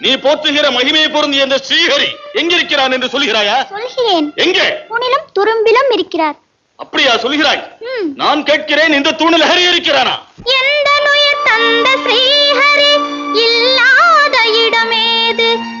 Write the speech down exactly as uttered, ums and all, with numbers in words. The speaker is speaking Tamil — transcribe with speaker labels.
Speaker 1: நீ போற்றுகிற மகிமை பொருந்திய இந்த ஸ்ரீஹரி எங்கிருக்கிறான் என்று சொல்கிறாயா?
Speaker 2: சொல்கிறேன்.
Speaker 1: எங்கே?
Speaker 2: தூணிலும் துரும்பிலும் இருக்கிறார்.
Speaker 1: அப்படியா சொல்கிறாய்? நான் கேட்கிறேன், இந்த தூணில் ஹரி இருக்கிறானா?
Speaker 2: எந்த நுயிர் தந்த ஸ்ரீஹரி இல்லாத இடமேது